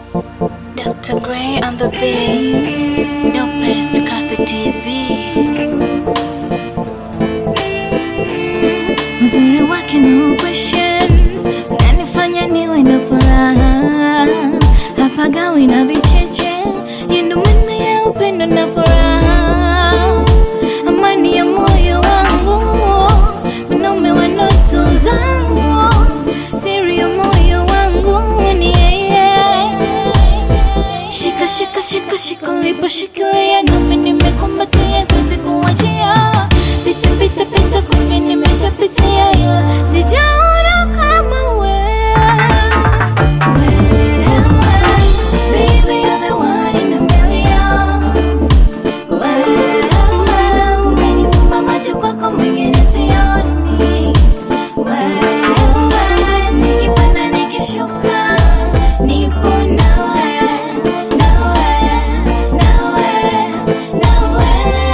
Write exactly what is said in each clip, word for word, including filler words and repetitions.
Doctor Grey on the beat, no best Kathy T Z. Uzuri wake no question, unanifanya niwe na furaha. Hapagawi na vicheche, yendo maneno ya upendo na furaha. Amani ya moyo wangu, mwanaume wa ndoto zangu. Siri ya moyo wangu ni yeye. Shika shika shika shika lipo shikilia, nami nimekumbatia siwezi kuachia. Pita pita pita kwenye nimeshapitia, ila sijaona kama wewe. Baby, you're the one in a million. Wewe umenifumba macho kwako mwingine sioni. Wewe nikipanda nikishuka nipo nawe, nawe, nawe, nawe.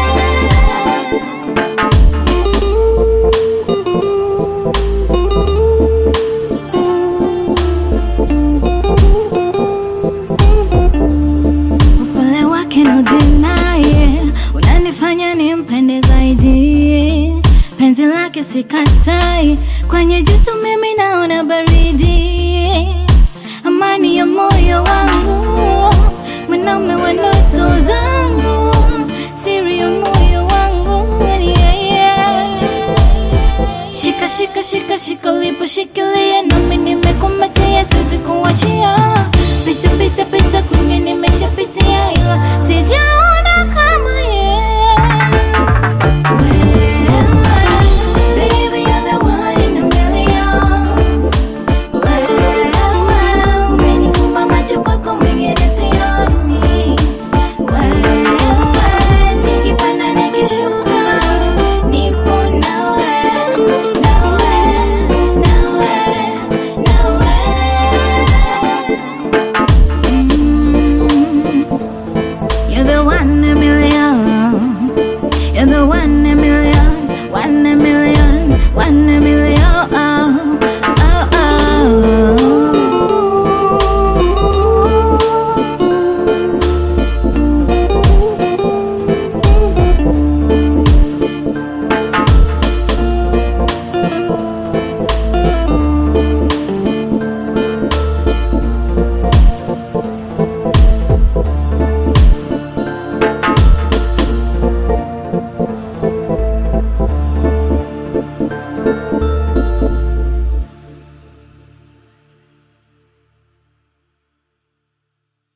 Upole wake no deny, unanifanya nimpende zaidi. Penzi lake sikatai, kwenye joto mimi naona baridi. Amani ya moyo wangu, mwanaume wa ndoto zangu. Siri ya moyo wangu ni yeye. Shika shika shika shika lipo shikilia, nami nimekumbatia siwezi kuachia.